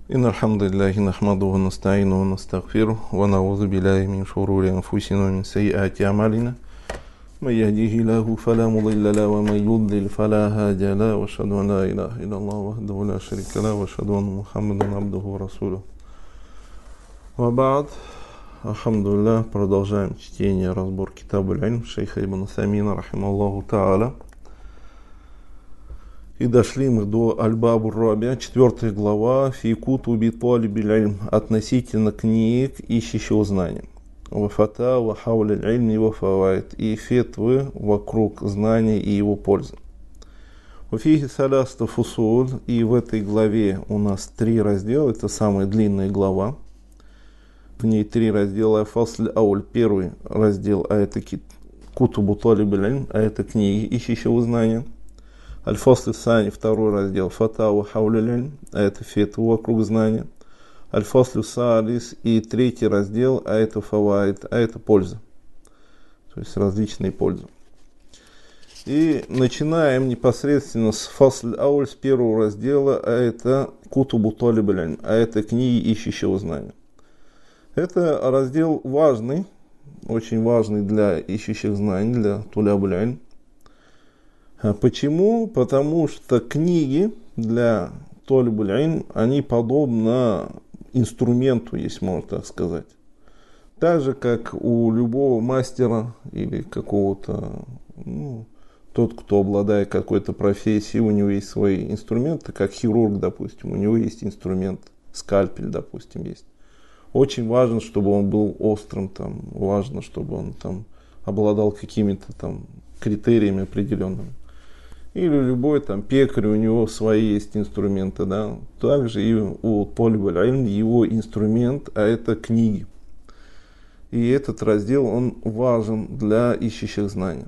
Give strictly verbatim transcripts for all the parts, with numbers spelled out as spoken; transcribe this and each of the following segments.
إن الحمد لله نحمده ونستعينه ونستغفره ونعوذ بالله من شرور أنفسنا ومن سيئات أعمالنا من يهديه الله فلا مضل له ومن يضلل فلا هادي له وأشهد أن لا إله إلا الله وحده لا شريك له وأشهد أن محمدا عبده ورسوله. وبعد, алхамдулилlah, продолжаем чтение, разбор Китаб аль-Илм шейха Ибн Усаймина рахимахуллаху та'аля. И дошли мы до Аль-Бабу ар-Раби'а, четвертая глава, фи кутуби талибиль илм, относительно книг, ищущего знания. Ва фатава хауля иль-илми ва фаваид, и фетвы вокруг знания и его пользы. Ва фихи саляста фусул, и в этой главе у нас три раздела, это самая длинная глава. В ней три раздела. Фасль ауль, первый раздел, а это кутубу талибиль илм, а это книги, ищущего знания. Аль-Фасль Сани, второй раздел, Фатава хауляль илм, а это фетву вокруг знания. Аль-Фасль Саалис, и третий раздел, а это фаваид, а это польза. То есть различные пользы. И начинаем непосредственно с Фасль Ауль, с первого раздела, а это Кутубу талибиль илм, а это книги ищущего знания. Это раздел важный, очень важный для ищущих знаний, для тулябуль илм. Почему? Потому что книги для талибуль илм, они подобны инструменту, если можно так сказать. Так же, как у любого мастера или какого-то, ну, тот, кто обладает какой-то профессией, у него есть свои инструменты, как хирург, допустим, у него есть инструмент, скальпель, допустим, есть. Очень важно, чтобы он был острым, там, важно, чтобы он там обладал какими-то там критериями определенными. Или любой там пекарь, у него свои есть инструменты, да. Также и у талибуль илм его инструмент, а это книги. И этот раздел, он важен для ищущих знаний.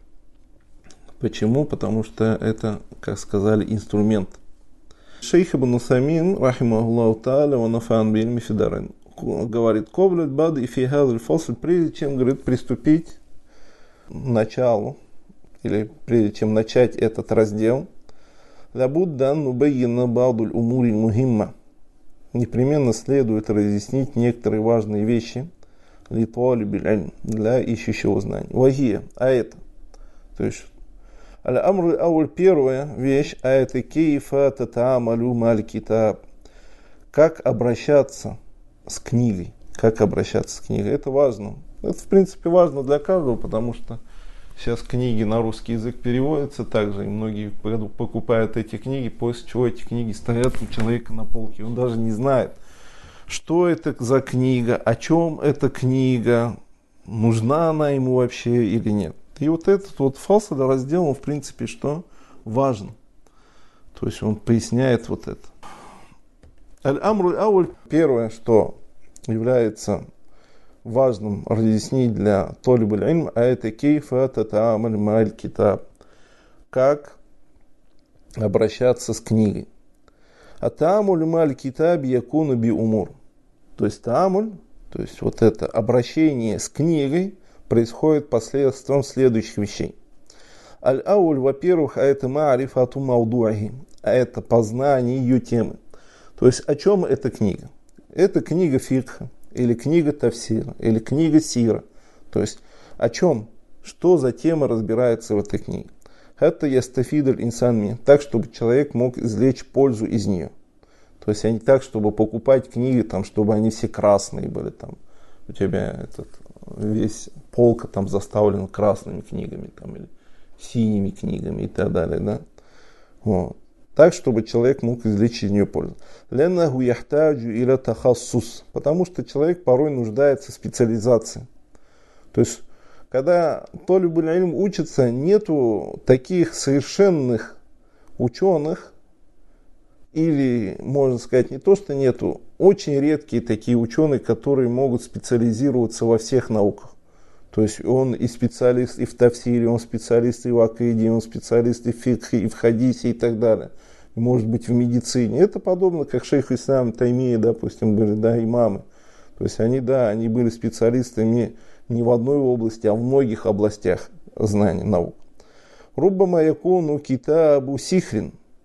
Почему? Потому что это, как сказали, инструмент. Шейх Ибн Усаймин, рахимахуллаху та'аля, ва нафа'ан би илми фи дарайн, говорит, коблет бад и фи хазаль фасл, прежде чем, говорит, приступить к началу, или прежде чем начать этот раздел, лабудда нубаййина ба'дуль умури мухимма, непременно следует разъяснить некоторые важные вещи ли талибиль илм, для ищущего знаний. Вахия, а это, то есть аль-амр ауль, первая вещь, а это кейфа татаамалю маль китаб, как обращаться с книгой, как обращаться с книгой, это важно. Это, в принципе, важно для каждого, потому что сейчас книги на русский язык переводятся также, и многие покупают эти книги, после чего эти книги стоят у человека на полке. Он даже не знает, что это за книга, о чем эта книга, нужна она ему вообще или нет. И вот этот вот фасль раздел, он в принципе что? Важен. То есть он поясняет вот это. Аль-Амруль Ауль, первое, что является важным разъяснить для талибуль илм, а это кейфа татаамаль маль китаб, как обращаться с книгой. А таамуль маль китаб якуну би умур, то есть таамуль, то есть вот это обращение с книгой происходит посредством следующих вещей. Аль-ауль, во-первых, а это маарифату маудуахи, а это познание ее темы. То есть о чем эта книга? Это книга фикха, или книга тафсира, или книга сира. То есть о чем, что за тема разбирается в этой книге. Это ястафидаль инсанми, так, чтобы человек мог извлечь пользу из нее. То есть а не так, чтобы покупать книги, там, чтобы они все красные были. Там. У тебя этот, весь полка там заставлена красными книгами, там, или синими книгами и так далее. Да? Вот. Так, чтобы человек мог извлечь из нее пользу. Леннаху яхтаджу иля тахассус, потому что человек порой нуждается в специализации. То есть, когда талибуль илм учится, нету таких совершенных ученых, или, можно сказать, не то, что нету, очень редкие такие ученые, которые могут специализироваться во всех науках. То есть он и специалист и в тафсире, он специалист и в акиде, он специалист и в фикхе, и в хадисе и так далее. Может быть, в медицине. Это подобно, как шейх Ислам Таймия, допустим, были, да, имамы. То есть они, да, они были специалистами не в одной области, а в многих областях знаний, наук. Руббама якуну китабу сихрин.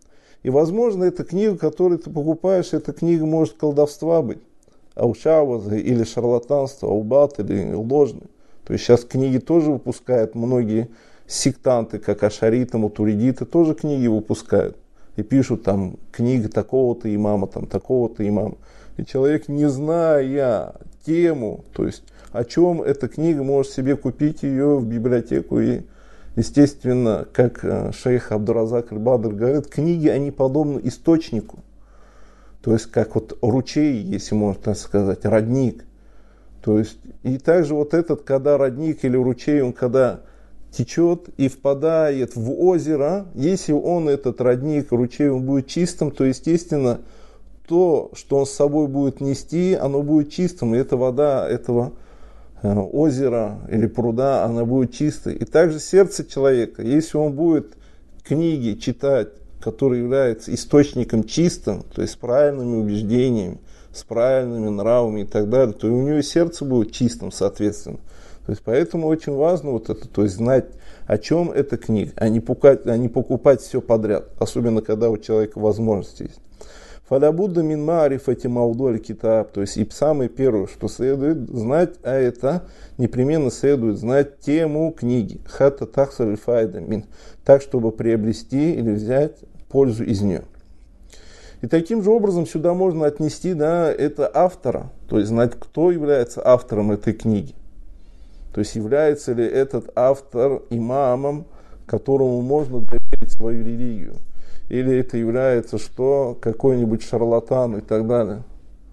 И, возможно, эта книга, которую ты покупаешь, эта книга может колдовства быть. Аушаваза или шарлатанство, аубат или ложный. То есть сейчас книги тоже выпускают многие сектанты, как ашариты, мутуридиты, тоже книги выпускают. И пишут там книга такого-то имама, там такого-то имама. И человек, не зная тему, то есть о чем эта книга, может себе купить ее в библиотеку. И, естественно, как шейх Абдуразак аль-Бадр говорит, книги, они подобны источнику. То есть, как вот ручей, если можно так сказать, родник. То есть, и также вот этот, когда родник или ручей, он когда течет и впадает в озеро, если он, этот родник, ручей, он будет чистым, то, естественно, то, что он с собой будет нести, оно будет чистым. И эта вода этого озера или пруда, она будет чистой. И также сердце человека, если он будет книги читать, который является источником чистым, то есть с правильными убеждениями, с правильными нравами и так далее, то и у него сердце будет чистым, соответственно. То есть поэтому очень важно вот это, то есть знать, о чем эта книга, а не покупать, а не покупать все подряд, особенно когда у человека возможности есть. Фалябудда мин маарифати маудоль китаб, то есть и самое первое, что следует знать, а это непременно следует знать тему книги, хата тахсаль файда мин, так, чтобы приобрести или взять пользу из нее. И таким же образом сюда можно отнести, да, это автора, то есть знать, кто является автором этой книги. То есть является ли этот автор имамом, которому можно доверить свою религию. Или это является что какой-нибудь шарлатан и так далее.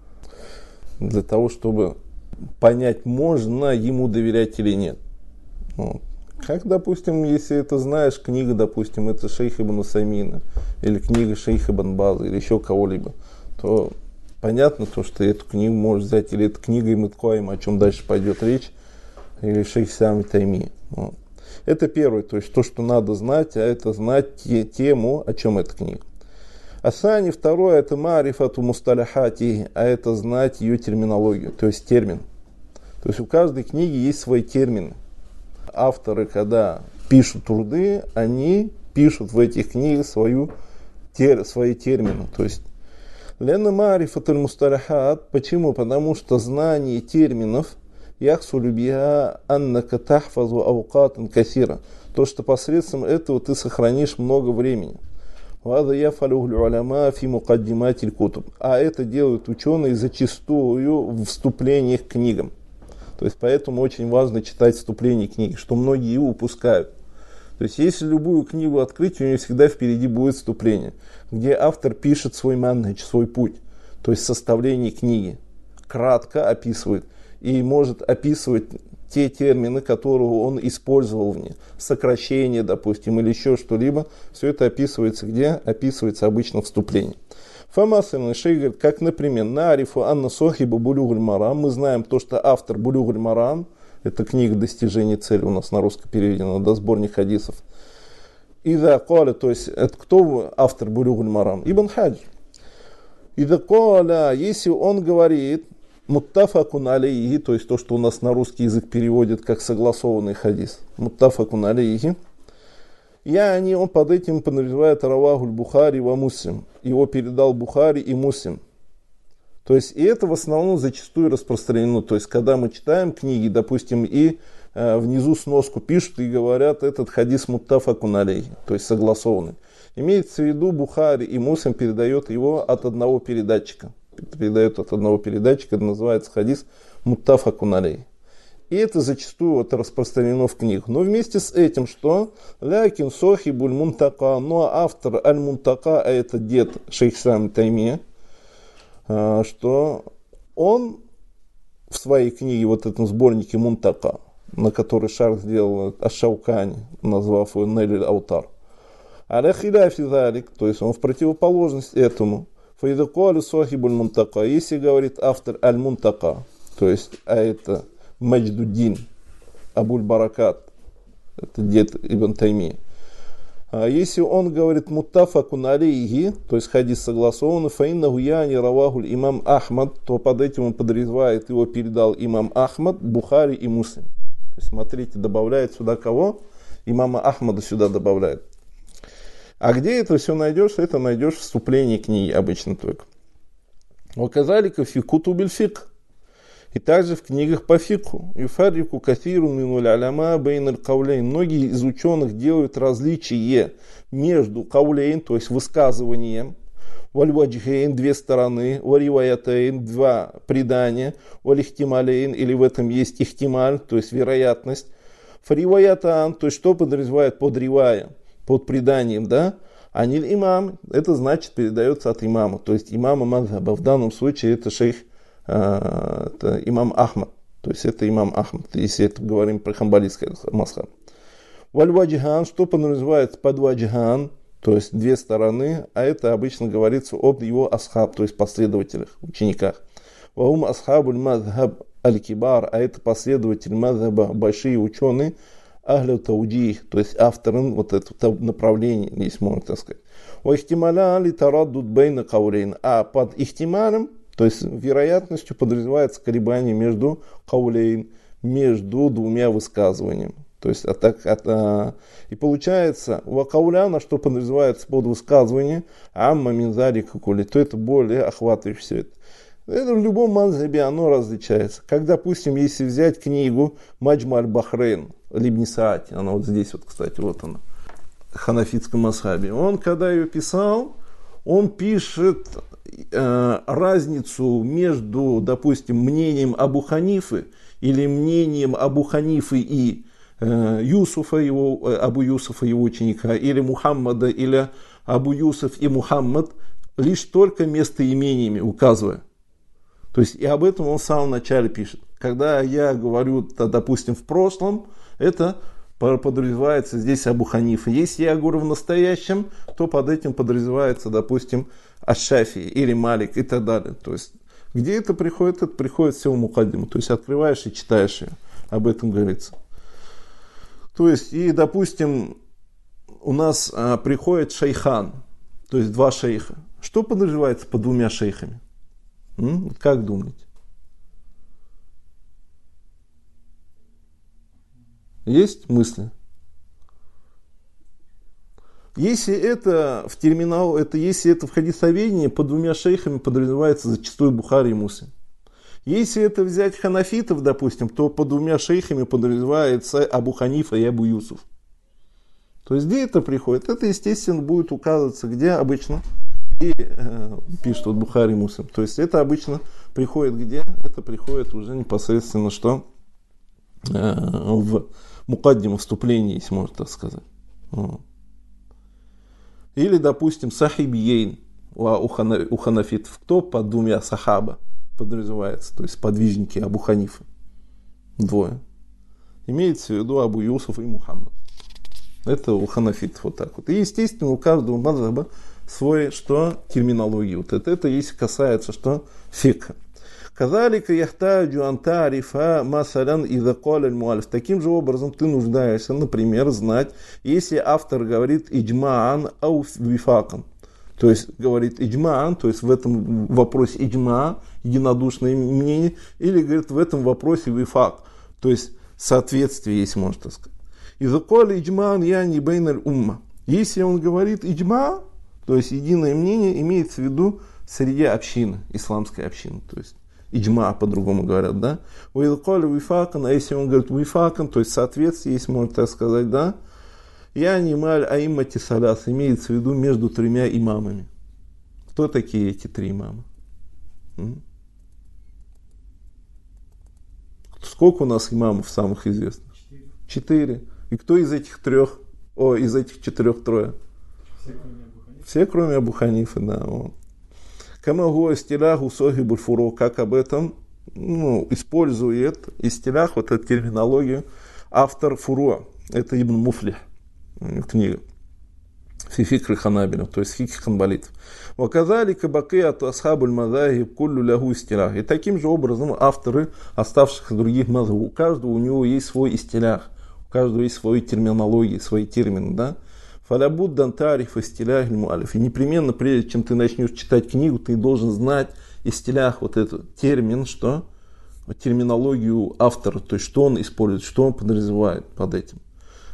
Для того, чтобы понять, можно ему доверять или нет. Вот. Как, допустим, если это знаешь, книга, допустим, это шейх ибн Усаймина, или книга шейха ибн База, или еще кого-либо, то понятно то, что эту книгу можешь взять, или это книга Ибн Кайима, о чем дальше пойдет речь, или шейх Сами Тайми. Вот. Это первое, то есть то, что надо знать, а это знать те, тему, о чем эта книга. Асани, второе, это марифату мусталихати, а это знать ее терминологию, то есть термин. То есть у каждой книги есть свои термины. Авторы, когда пишут труды, они пишут в этих книгах свою, тер, свои термины. То есть лена марифатуль мусталихат. Почему? Потому что знание терминов яхсулю биха аннака тахфазу аукатан касира. То, что посредством этого ты сохранишь много времени. А это делают ученые зачастую в вступлениях к книгам. То есть поэтому очень важно читать вступление книги, что многие упускают. То есть если любую книгу открыть, у нее всегда впереди будет вступление, где автор пишет свой манхадж, свой путь, то есть составление книги, кратко описывает и может описывать те термины, которые он использовал в ней, сокращение, допустим, или еще что-либо. Все это описывается где? Описывается обычно вступление. Фамасальный шейх говорит, как, например, на арифу анна сохиба булюгуль марам. Мы знаем то, что автор булюгуль марам, это книга «Достижение цели», у нас на русском переведена, да, сборник хадисов. Ида каля, то есть, это кто автор булюгуль марам? Ибн Хаджр. Ида каля, если он говорит, муттафакун алейхи, то есть то, что у нас на русский язык переводит как согласованный хадис. Муттафакун алейхи. Я не, он под этим подразумевает равахуль Бухари ва Муслим. Его передал Бухари и Муслим. То есть, и это в основном зачастую распространено. То есть, когда мы читаем книги, допустим, и э, внизу сноску пишут и говорят, этот хадис муттафакун алейхи, то есть согласованный. Имеется в виду, Бухари и Муслим передает его от одного передатчика. Передает от одного передатчика, это называется хадис муттафакун алейхи. И это зачастую вот распространено в книгах. Но вместе с этим, что? Лякин сохибуль мунтака, но автор аль-мунтака, а это дед шейх Сами Тайми, что он в своей книге, вот этом сборнике Мунтака, на который шарх сделал Аш-Шаукани, назвав его Нель Аутар, аля хиляфи залик, то есть он в противоположность этому, фаидакуали сохибуль мунтака, если говорит автор аль-мунтака, то есть, а это Мадждуддин Абуль Баракат, это дед Ибн Тайми. А если он говорит муттафакун алейхи, то есть хадис согласованный, фаиннаху яни равахуль имам Ахмад, то под этим он подразумевает, его передал имам Ахмад, Бухари и Муслим. То есть смотрите, добавляет сюда кого? Имама Ахмада сюда добавляет. А где это все найдешь? Это найдешь в вступлении книги обычно только. Ваказалика фи кутубиль фик. И также в книгах по фикху. Юфаррику кафиру минуль аляма бейналь каулейн. Многие из ученых делают различие между каулейн, то есть высказыванием, вальваджхейн, две стороны, вариваятейн, два предания, валихтималейн, или в этом есть ихтималь, то есть вероятность, фариваятан, то есть что подразумевает под ривая, под преданием, да, аниль имам, это значит передается от имама, то есть имама мазхаба, в данном случае это шейх, это имам Ахмад, то есть это имам Ахмад, если это говорим про хамбалистский мазхаб. Вальваджхан, что подразумевается под ваджхан, то есть две стороны, а это обычно говорится об его асхаб, то есть последователях, учениках. Ваум асхабуль мазхаб аль-кибар, а это последователь мазхаба, большие ученые, ахлю таудих, то есть авторы вот этого направления, если можно так сказать. Ва ихтималя ли тараддуд бейна каулейн, а под ихтималем, то есть вероятностью подразумевается колебание между каулейн, между двумя высказываниями. То есть, а так, а, и получается, у кауляна, что подразумевается под высказывание, амма минзари какули, то это более охватывает все это. Это в любом мазхабе оно различается. Как, допустим, если взять книгу Маджма аль-Бахрейн, Либн Саади, она вот здесь вот, кстати, вот она, в ханафитском мазхабе, он, когда ее писал, он пишет э, разницу между, допустим, мнением Абу Ханифы или мнением Абу Ханифы и Юсуфа, его, Абу Юсуфа, его ученика, или Мухаммада, или Абу Юсуф и Мухаммад, лишь только местоимениями указывая. То есть и об этом он в самом начале пишет. Когда я говорю, допустим, в прошлом, это подразумевается здесь Абу Ханифа. Если я говорю в настоящем, то под этим подразумевается, допустим, Аш-Шафии или Малик и так далее. То есть где это приходит? Это приходит все в мукаддиму. То есть открываешь и читаешь ее. Об этом говорится. То есть, и, допустим, у нас а, приходит шейхан, то есть два шейха. Что подразумевается под двумя шейхами? М? Как думаете? Есть мысли? Если это в терминал, это если это в хадисоведении, под двумя шейхами подразумевается зачастую Бухари и Муслим. Если это взять ханафитов, допустим, то под двумя шейхами подразумевается Абу Ханифа и Абу Юсуф. То есть где это приходит? Это, естественно, будет указываться, где обычно и э, пишут вот Бухари и Муслим. То есть это обычно приходит где? Это приходит уже непосредственно что? Э, в мукаддиму, вступлении, если можно так сказать. Или, допустим, сахибьейн у ханафитов. Кто под двумя сахаба подразумевается? То есть подвижники Абу Ханифа. Двое. Имеется в виду Абу Юсуф и Мухаммад. Это у ханафитов вот так вот. И, естественно, у каждого мазхаба свой, что терминология. Вот это, это если касается, что фикха. Казалика яхтаджу антарифа масалян иза каля аль-муалиф. Таким же образом ты нуждаешься, например, знать, если автор говорит иджмаан ау вифакан. То есть говорит иджмаан, то есть в этом вопросе иджма, единодушное мнение, или говорит в этом вопросе вифак, то есть соответствие, если можно так сказать. Иза каля иджмаан яни бейн аль-умма. Если он говорит иджма, то есть единое мнение, имеется в виду среди общины, исламской общины, то есть иджма, по-другому говорят, да. А если он говорит вифакан, то есть соответствие, если можно так сказать, да. Я не маль аиммати салас, имеется в виду между тремя имамами. Кто такие эти три имама? М? Сколько у нас имамов самых известных? Четыре. Четыре. И кто из этих трех, о, из этих четырех трое? Все, кроме Абу Ханифа. Все, кроме Абу Ханифа, да. Вот. Камагу истилаху сохибуль фуро, как об этом ну, использует истилах, вот эту терминологию, автор фуро, это Ибн Муфлих, книга фификр ханабилов, то есть фикх ханбалитов. Ваказали кабакиату асхабуль мазахиб куллю лягу истилах. И таким же образом авторы оставшихся других мазхабов, у каждого у него есть свой истилах, у каждого есть свои терминологии, свои термины, да. Фалябуд дантариф истилях аль-муалиф. И непременно, прежде чем ты начнешь читать книгу, ты должен знать истилях, вот этот термин, что? Терминологию автора, то есть что он использует, что он подразумевает под этим.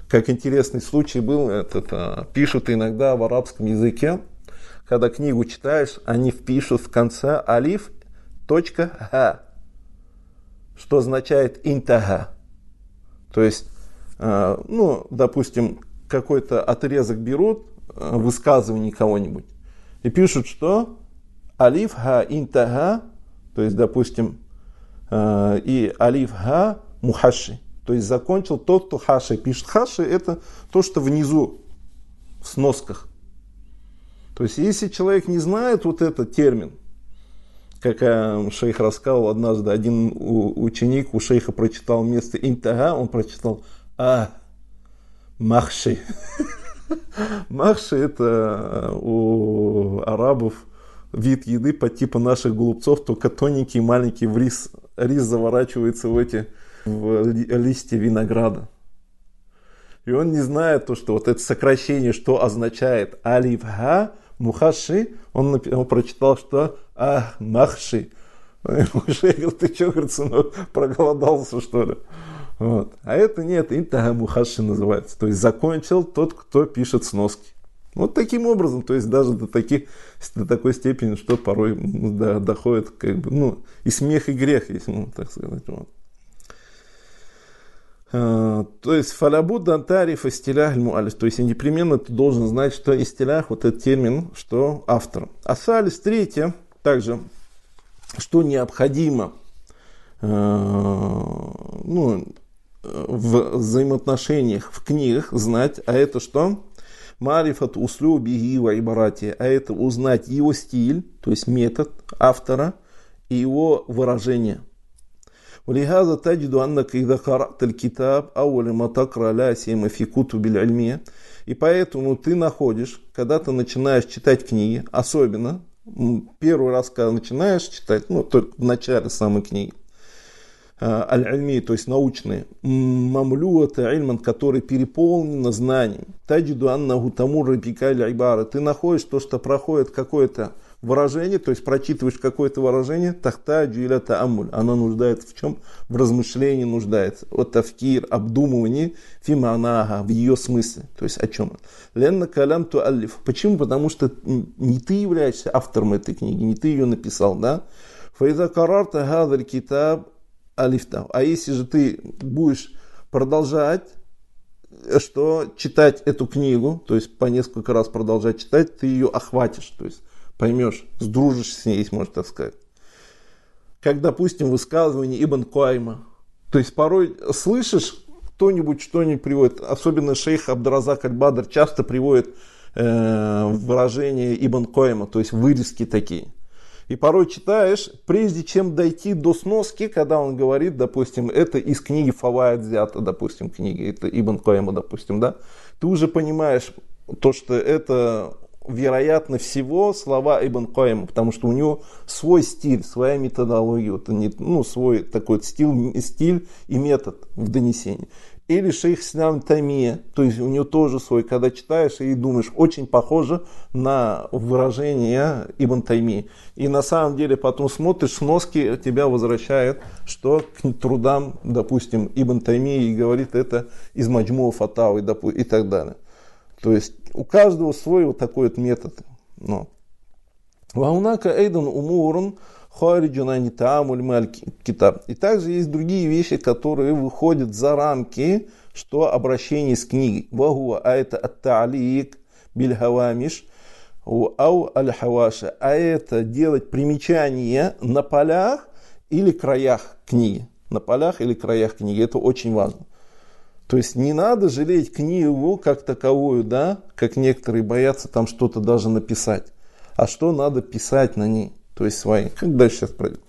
как интересный случай был, этот, а, пишут иногда в арабском языке, когда книгу читаешь, они впишут в конце алиф, точка, ха, что означает интага. То есть, а, ну, допустим, какой-то отрезок берут, а, высказывание кого-нибудь, и пишут, что алиф, ха, интага, то есть, допустим, а, и алиф, ха, мухаши. То есть закончил тот, кто хаши пишет. Хаши — это то, что внизу, в сносках. То есть если человек не знает вот этот термин, как шейх рассказывал однажды, один ученик у шейха прочитал вместо интага, он прочитал а махши. Махши — это у арабов вид еды по типу наших голубцов, только тоненький, маленький, в рис. Рис заворачивается в эти в листья винограда. И он не знает то, что вот это сокращение, что означает алиф ха мухаши, он, он прочитал, что а махши. Шейх говорит, ты что, говорит, сынок, проголодался, что ли? Вот. А это нет, интага мухаши называется. То есть закончил тот, кто пишет сноски. Вот таким образом, то есть даже до, таких, до такой степени, что порой да, доходит, как бы, ну, и смех, и грех, если можно так сказать. Вот. Uh, то есть фалябуд антариф истилях муалиф, то есть непременно ты должен знать, что истилях, вот этот термин, что автор. А салис, третье, также, что необходимо uh, ну, в взаимоотношениях, в книгах знать, а это что? Марифат услюбихи ва ибарати, а это узнать его стиль, то есть метод автора и его выражение. ولهذا تجد أنك إذا قرأت الكتاب أول ما تقرأ لا سيما في كتب العلمية, и поэтому ты находишь, когда ты начинаешь читать книги, особенно первый раз, когда начинаешь читать, ну только в начале самой книги, аль-альми, то есть научные, мамлюата ильман, который переполнен знанием, таджиду аннаху тамурра бикаль айбара, ты находишь то, что проходит какое-то выражение, то есть прочитываешь какое-то выражение, тахтаджу иля тааммуль, она нуждается в чем? В размышлении нуждается, от тафкир, обдумывании, фи ма'нага, в ее смысле, то есть о чем? Ленна калям туаллиф. Почему? Потому что не ты являешься автором этой книги, не ты ее написал, да? Фаиза карарта гадаль китаб алифта. А если же ты будешь продолжать, что читать эту книгу, то есть по несколько раз продолжать читать, ты ее охватишь, то есть поймешь, сдружишься с ней, если можно так сказать. Как, допустим, высказывание Ибн Куайма. То есть порой слышишь, кто-нибудь что-нибудь приводит, особенно шейх Абдуразак аль-Бадр часто приводит э, выражения Ибн Куайма, то есть вырезки такие. И порой читаешь, прежде чем дойти до сноски, когда он говорит, допустим, это из книги Фаваид взято, допустим, книги, это Ибн Куайма, допустим, да, ты уже понимаешь то, что это вероятно всего слова Ибн Куайма, потому что у него свой стиль, своя методология, вот, ну, свой такой стиль, стиль и метод в донесении. Или шейх Ислам Таймия, то есть у него тоже свой, когда читаешь и думаешь, очень похоже на выражение Ибн Таймии. И на самом деле потом смотришь, сноски тебя возвращают, что к трудам, допустим, Ибн Таймии, и говорит это из Маджмуа Фатавы и так далее. То есть у каждого свой вот такой вот метод. Ваунака эйдан умурун хариджунани таамуль маль китаб. И также есть другие вещи, которые выходят за рамки, что обращение с книгой. Вагуа, а это ат-та'лик биль хавамиш ау аль-хаваша. А это делать примечания на полях или краях книги. На полях или краях книги. Это очень важно. То есть не надо жалеть книгу как таковую, да, как некоторые боятся там что-то даже написать. А что надо писать на ней, то есть свои. Как дальше сейчас пройдет.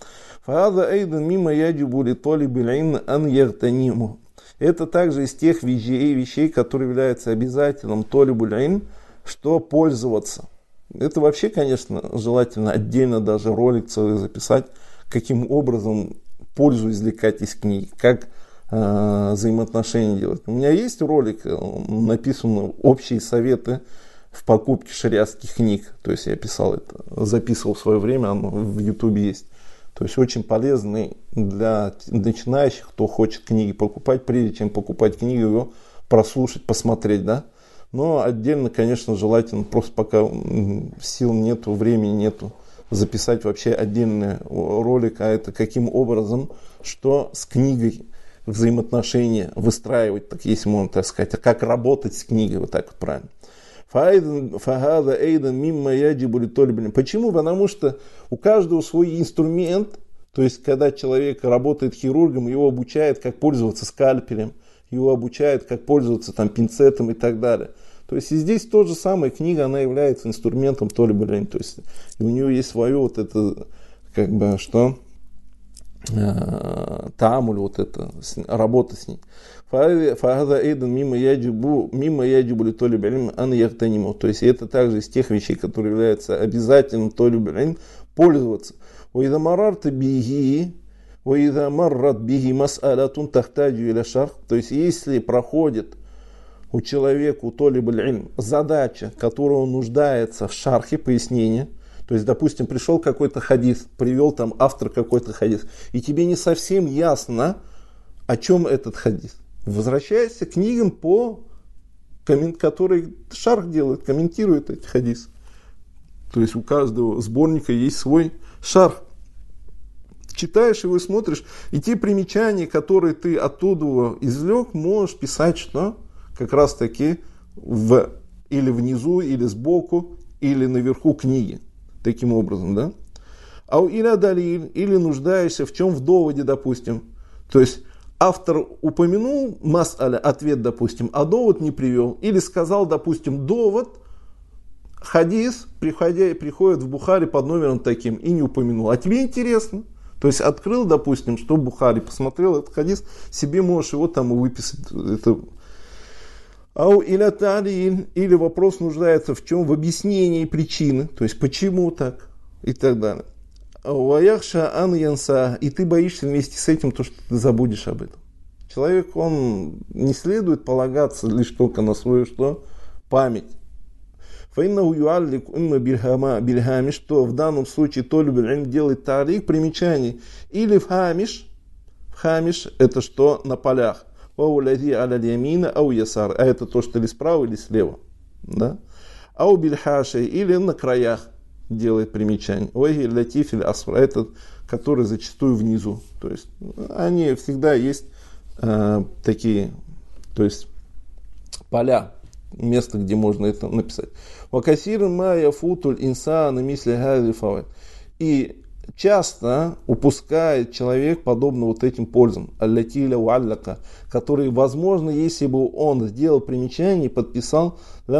Это также из тех вещей, вещей, которые являются обязательным толибуль ильм, что пользоваться. Это вообще, конечно, желательно отдельно даже ролик целый записать, каким образом пользу извлекать из книги, как взаимоотношения делать. У меня есть ролик, написаны общие советы в покупке шариатских книг. То есть я писал это, записывал в свое время, оно в Ютубе есть. То есть очень полезный для начинающих, кто хочет книги покупать. Прежде чем покупать книгу, его прослушать, посмотреть, да. Но отдельно, конечно, желательно, просто пока сил нету, времени нету, записать вообще отдельный ролик, а это каким образом, что с книгой взаимоотношения выстраивать, так если можно так сказать, а как работать с книгой, вот так вот правильно. Почему? Потому что у каждого свой инструмент, то есть когда человек работает хирургом, его обучают, как пользоваться скальпелем, его обучают, как пользоваться там пинцетом и так далее. То есть и здесь то же самое, книга, она является инструментом то ли, блин, то есть и у нее есть свое вот это, как бы, что, э, тамуль, вот это, работа с ней. Фахада эйдан мимо яджибу, мимо яджибу то ли, блин, ан яхтаниму. То есть это также из тех вещей, которые являются обязательным то ли, блин, пользоваться. Вайда марарта биги, вайда маррат биги мас'алатун тахтаджу иля шарх. То есть если проходит у человека, у толиб аль-илм, задача, которую он нуждается в шархе, пояснении. То есть, допустим, пришел какой-то хадис, привел там автор какой-то хадис, и тебе не совсем ясно, о чем этот хадис. Возвращайся к книгам, по, которые шарх делает, комментирует эти хадисы. То есть у каждого сборника есть свой шарх. Читаешь его и смотришь, и те примечания, которые ты оттуда извлек, можешь писать, что как раз таки в, или внизу, или сбоку, или наверху книги. Таким образом, да? А или далиль, или нуждаешься в чем? В доводе, допустим. То есть автор упомянул мас'аля, ответ, допустим, а довод не привел. Или сказал, допустим, довод, хадис, приходя, приходит в Бухари под номером таким и не упомянул. А тебе интересно? То есть открыл, допустим, что Бухари, посмотрел этот хадис, себе можешь его там и выписать. Это... Ау или талиин, или вопрос нуждается в чем? В объяснении причины, то есть почему так и так далее. Ваяхша ан янса, и ты боишься вместе с этим то, что ты забудешь об этом. Человек, он не следует полагаться лишь только на свою что? Память. Фаиннаху юаллик имма бильхамиш, что в данном случае толиб аль-илм делает тарик, примечаний, или в хамиш, в хамиш это что? На полях. А это то, что или справа, или слева. Да? Ау бильхаши, или на краях делает примечание. Это, который зачастую внизу. То есть они всегда есть э, такие, то есть поля, место, где можно это написать. И часто упускает человек подобно вот этим пользам, которые, возможно, если бы он сделал примечание и подписал,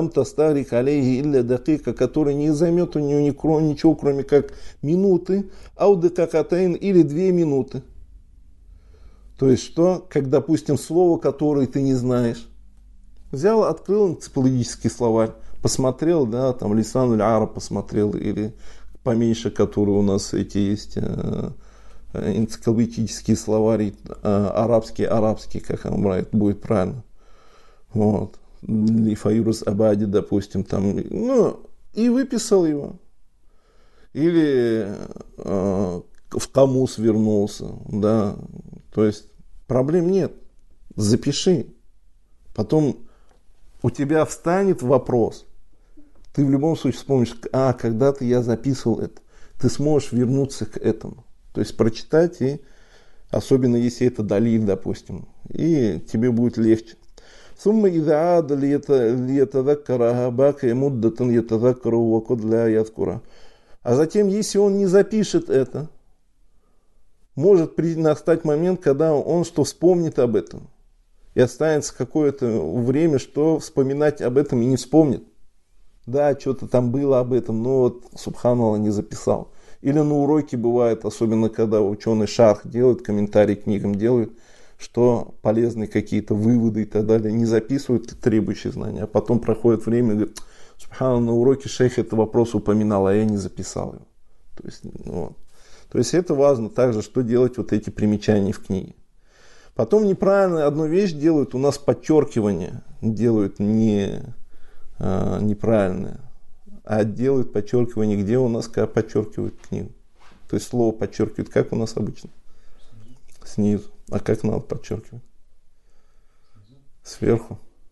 который не займет у него ничего, кроме как минуты, аудекакатайн или две минуты. То есть что, как, допустим, слово, которое ты не знаешь, взял, открыл энциклопедический словарь, посмотрел, да, там Лисан аль-Араб посмотрел, или поменьше, которые у нас эти есть э, энциклопедические словари, э, арабские, арабские, как он будет правильно. Вот. Или Фаюрус Абади, допустим, там, ну, и выписал его. Или э, в Камус вернулся, да, то есть проблем нет, запиши. Потом у тебя встанет вопрос, ты в любом случае вспомнишь, а, когда-то я записывал это, ты сможешь вернуться к этому, то есть прочитать, и особенно если это далиль, допустим, и тебе будет легче. Сумма иза ада лиятадаккара бака муддатан ятадаккару ва код ля ядкура. А затем, если он не запишет это, может настать момент, когда он что вспомнит об этом. И останется какое-то время, что вспоминать об этом и не вспомнит. Да, что-то там было об этом, но вот, субханаллах, не записал. Или на уроке бывает, особенно когда ученый шарх делает, комментарии к книгам делают, что полезные какие-то выводы и так далее, не записывают требующие знания, а потом проходит время и говорит, субханаллах, на уроке шейх этот вопрос упоминал, а я не записал его. То есть, вот. То есть это важно также, что делать вот эти примечания в книге. Потом неправильно одну вещь делают, у нас подчеркивание делают не, а, неправильное, а делают подчеркивание, где у нас как подчеркивают книгу. То есть слово подчеркивают, как у нас обычно? Снизу. А как надо подчеркивать? Сверху.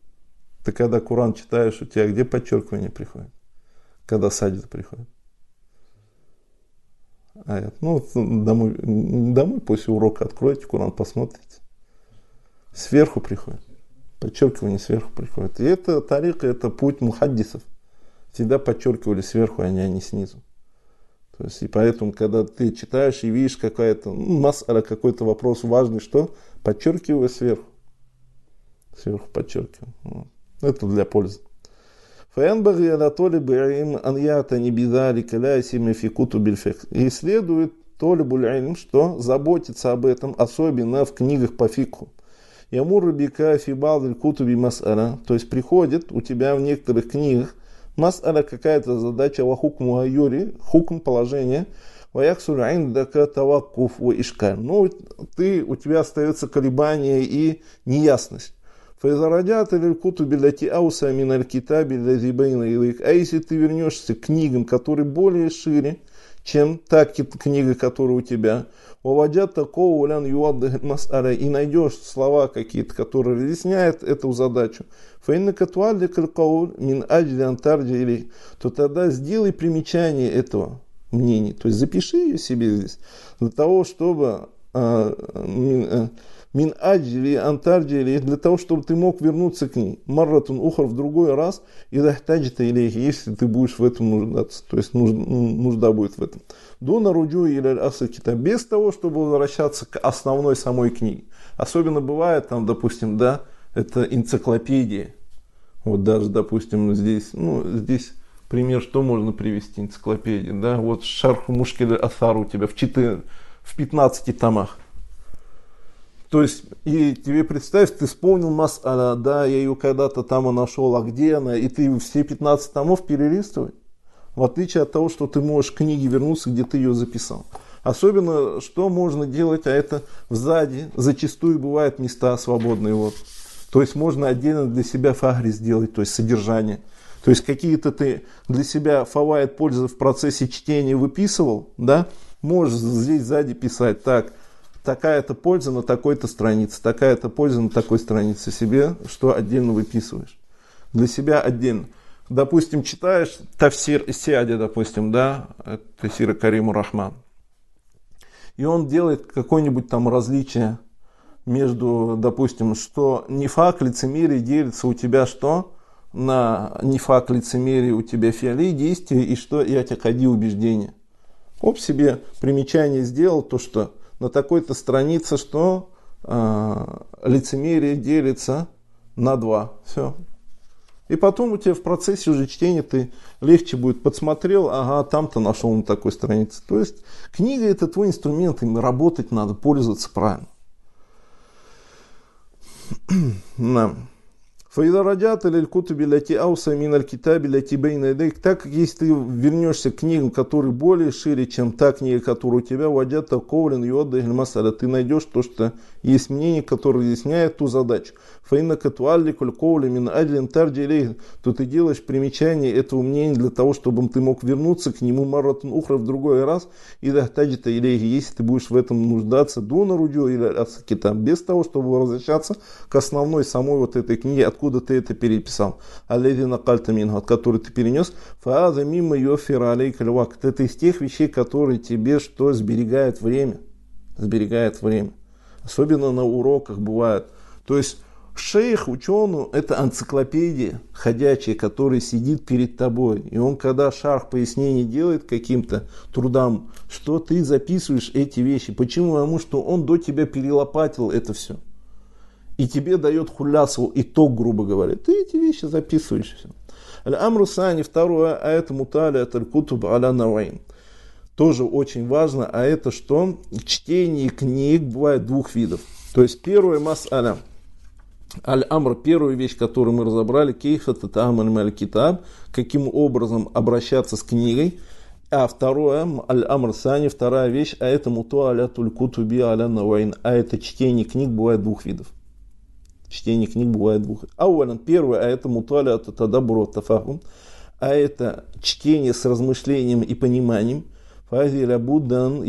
Ты когда Коран читаешь, у тебя где подчеркивание приходит? Когда саджда приходит? Аят. Ну, домой, домой после урока откройте Коран, посмотрите. Сверху приходит. Подчеркивание сверху приходит. И это тарика, это путь мухаддисов. Всегда подчеркивали сверху, а не снизу. То есть, и поэтому, когда ты читаешь и видишь какая-то ну, мас'аля, какой-то вопрос важный, что подчеркивай сверху. Сверху подчеркивай. Вот. Это для пользы. И следует толибуль илм, что заботиться об этом, особенно в книгах по фикху. Ямур бика фи ба'диль кутуби мас'аля, то есть приходит у тебя в некоторых книгах мас'аля какая-то задача ва хукму айюри, хукм положения, ва яксуль индака таваккуф ва ишкаль. Ну, ты, у тебя остается колебание и неясность. Файзарадят или кутуби лати ауса миналь китаби лази бейна илик. А если ты вернешься к книгам, которые более шире, чем та книга, которая у тебя, вавадят такого улян юаддах мас'аля, и найдешь слова какие-то, которые разъясняют эту задачу, фаинна катуалли калкауль мин аджли антарджи или, то тогда сделай примечание этого мнения, то есть запиши ее себе здесь, для того, чтобы мин аджли антарджи, для того, чтобы ты мог вернуться к ней, марратун ухар в другой раз, и дахтаджита илейхи, если ты будешь в этом нуждаться, то есть нужда, нужда будет в этом. Дона руджу или асакита, без того, чтобы возвращаться к основной самой книге. Особенно бывает там, допустим, да, это энциклопедия. Вот даже, допустим, здесь, ну, здесь пример, что можно привести энциклопедии, да, вот Шарх Мушкиль Асар у тебя в, четыре, в пятнадцати томах. То есть, и тебе представь, ты вспомнил мас'аля, да, я ее когда-то там нашел, а где она, и ты все пятнадцать томов перелистывай. В отличие от того, что ты можешь к книге вернуться, где ты ее записал. Особенно, что можно делать, а это сзади зачастую бывают места свободные. Вот. То есть, можно отдельно для себя фагри сделать, то есть содержание. То есть, какие-то ты для себя фаваид пользы в процессе чтения выписывал, да, можешь здесь сзади писать так. Такая-то польза на такой-то странице, такая-то польза на такой странице себе, что отдельно выписываешь. Для себя отдельно. Допустим, читаешь Тафсир Сиади, допустим, да, Тафсира Кариму Рахман. И он делает какое-нибудь там различие между, допустим, что нифак, лицемерие делится у тебя что? На нифак, лицемерие у тебя фиали, действия, и что и атикади, убеждения. Оп, себе примечание сделал, то что на такой-то странице, что э, лицемерие делится на два. Все. И потом у тебя в процессе уже чтения ты легче будет подсмотрел, ага, там-то нашел на такой странице. То есть книга это твой инструмент, им работать надо, пользоваться правильно. Фаидарадят или кутуби лати ауса миналь китаби лати бейна эдейк. Так как если ты вернешься к книгам, которые более шире, чем та книга, которая у тебя, вадят таковлен юадда иль масаля, ты найдешь то, что есть мнение, которое разъясняет ту задачу. Фаинна катуалли куль ковли мин аджлин тарджи илейх, то ты делаешь примечание этого мнения для того, чтобы ты мог вернуться к нему маратун ухра в другой раз, и дахтаджита илейхи, если ты будешь в этом нуждаться, дуна руджу или асакита, без того, чтобы возвращаться к основной самой вот этой книге, откуда ты это переписал, аллезина кальта минху, от которой ты перенес, фааза мимо йофира алейка львак, это из тех вещей, которые тебе что сберегает время, сберегает время, особенно на уроках бывает, то есть шейх, ученый, это энциклопедия ходячая, который сидит перед тобой. И он, когда шарх пояснений делает каким-то трудам, что ты записываешь эти вещи. Почему? Потому что он до тебя перелопатил это все. И тебе дает хулясу, итог, грубо говоря. Ты эти вещи записываешь. Все. Аль-Амру Сани, второе, а это муталя, это аль-кутуб аля навайн. Тоже очень важно, а это что? Чтение книг бывает двух видов. То есть первое мас'аля. Аль-Амр, первую вещь, которую мы разобрали, кейфа татамаль маль китаб, каким образом обращаться с книгой. А второе, Аль-Амр Сани, вторая вещь, а это муту аля туль кутуби аля навайн, а это чтение книг бывает двух видов. Чтение книг бывает двух видов. А первое, а это муту аля тадабуру тафахум, а это чтение с размышлением и пониманием. В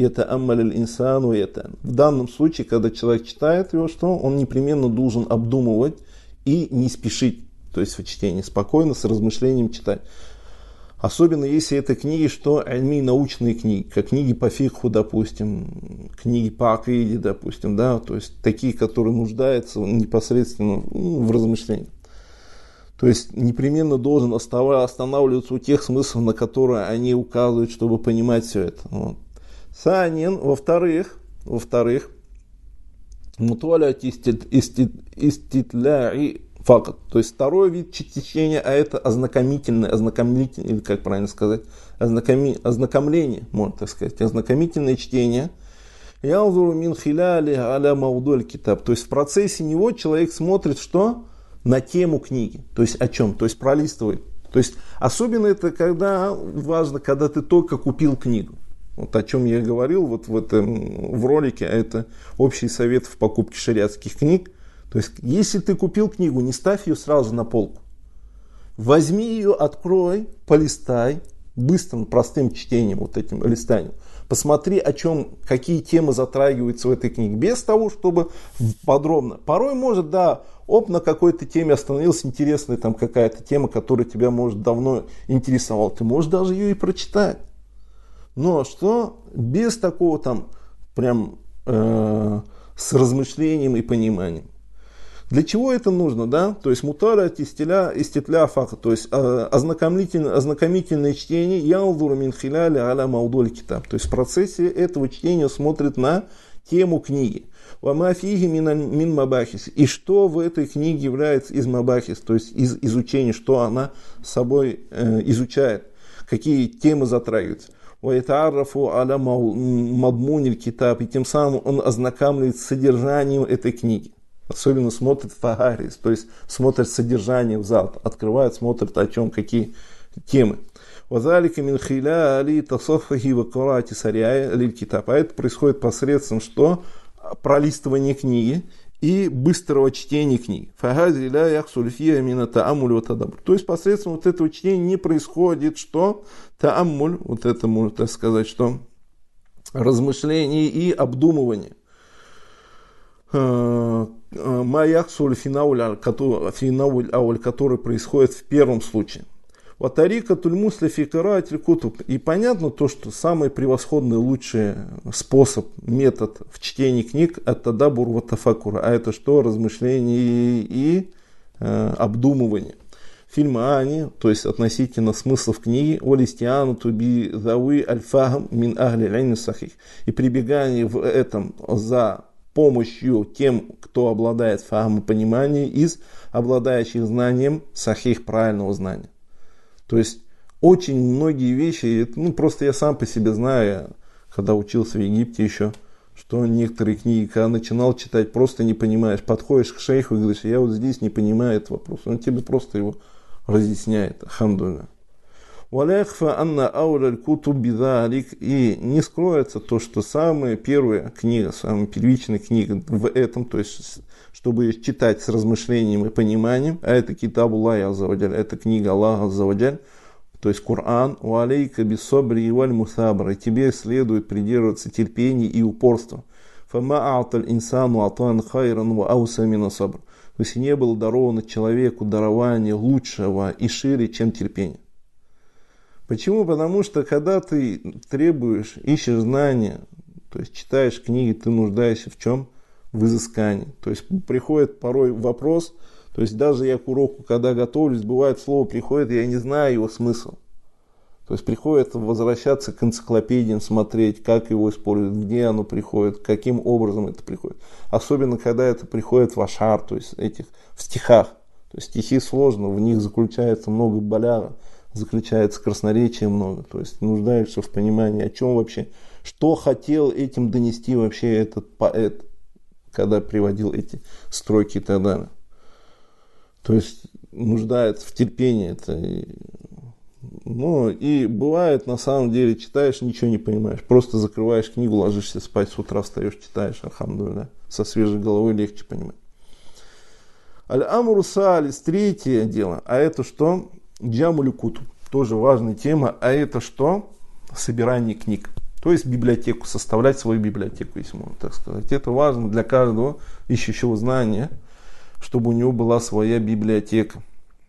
данном случае, когда человек читает его, что он непременно должен обдумывать и не спешить. то есть в чтении, спокойно, с размышлением читать. Особенно если это книги, что альми, научные книги, как книги по фикху, допустим, книги по акиде, допустим, да, то есть такие, которые нуждаются непосредственно ну, в размышлении. То есть непременно должен останавливаться у тех смыслов, на которые они указывают, чтобы понимать все это. Вот. Санин, во-вторых, во-вторых, мутуаля иститляи факт. То есть второй вид чтения, а это ознакомительное, ознакомительное, или как правильно сказать, ознакоми, ознакомление, можно так сказать, ознакомительное чтение. Янзуру мин хиляли аля маудуль китаб. То есть в процессе него человек смотрит, что? На тему книги. То есть о чем? То есть пролистывает. То есть особенно это когда важно, когда ты только купил книгу. Вот о чем я говорил вот в этом в ролике, а это общий совет в покупке шариатских книг. То есть если ты купил книгу, не ставь ее сразу на полку. Возьми ее, открой, полистай, быстрым, простым чтением, вот этим листанием. Посмотри, о чем, какие темы затрагиваются в этой книге, без того, чтобы подробно. Порой может, да, оп, на какой-то теме остановился, интересная там какая-то тема, которая тебя, может, давно интересовала. Ты можешь даже ее и прочитать. Но что? Без такого там, прям, э, с размышлением и пониманием. Для чего это нужно, да? То есть мутара иститля, иститля фака, то есть ознакомительное, ознакомительное чтение, янзуру мин хиляли аля маудуль китаб. То есть в процессе этого чтения смотрит на тему книги. Вама фиги мин мабахис. И что в этой книге является из мабахис, то есть из изучения, что она собой э, изучает, какие темы затрагиваются. Ваитаррафу аля мадмуниль китаб. И тем самым он ознакомливает с содержанием этой книги. Особенно смотрит фагарис, то есть смотрит содержание в зад, открывает, смотрит о чем, какие темы. Вазалика мин хиля али тасафхи ва карати сария лиль китаб. А это происходит посредством что? Пролистывания книги и быстрого чтения книги. Фагази ля яхсуль фиа мин тааммуль ва тадаббур. То есть посредством вот этого чтения не происходит что? Тааммуль, вот это можно так сказать, что размышление и обдумывание. Маяксуль финауль ауль, который происходит в первом случае. Ватарика тульмусля фикаратель кутуб. И понятно то, что самый превосходный, лучший способ, метод в чтении книг это дабур ватафакура. А это что? Размышление и э, обдумывание. Фильм Ани, то есть относительно смыслов книги, олистиану туби зауи альфахам мин ахли лайни сахих. И прибегание в этом за помощью тем, кто обладает фахом и пониманием, из обладающих знанием сахих, правильного знания. То есть очень многие вещи, ну просто я сам по себе знаю, когда учился в Египте еще, что некоторые книги, когда начинал читать, просто не понимаешь. Подходишь к шейху и говоришь, я вот здесь не понимаю этот вопрос. Он тебе просто его разъясняет. Алхамдулилля. И не скроется то, что самая первая книга, самая первичная книга в этом, то есть чтобы читать с размышлением и пониманием, а это китаб Аллахи аззаваджаль, это книга Аллаха аззаваджаль, то есть Коран, уалейка бисабри и валь мусабра, и тебе следует придерживаться терпения и упорства. Фама алталь инсану атан хайран ва ауса мина сабр. То есть не было даровано человеку дарование лучшего и шире, чем терпение. Почему? Потому что когда ты требуешь, ищешь знания, то есть читаешь книги, ты нуждаешься в чем? В изыскании. То есть приходит порой вопрос, то есть даже я к уроку, когда готовлюсь, бывает слово приходит, я не знаю его смысл. То есть приходится возвращаться к энциклопедиям, смотреть, как его используют, где оно приходит, каким образом это приходит. Особенно, когда это приходит в ашар, то есть этих, в стихах. То есть стихи сложно, в них заключается много баляга, заключается красноречие много. То есть нуждаешься в понимании, о чем вообще, что хотел этим донести вообще этот поэт, когда приводил эти строки и так далее. То есть нуждается в терпении. Это, ну и бывает на самом деле, читаешь, ничего не понимаешь. Просто закрываешь книгу, ложишься спать, с утра встаешь, читаешь, алхамдулилля. Со свежей головой легче понимать. Аль-Амру Саалис, третье дело. А это что? Джамулю кутуб. Тоже важная тема. А это что? Собирание книг. То есть библиотеку, составлять свою библиотеку, если можно так сказать. Это важно для каждого ищущего знания, чтобы у него была своя библиотека.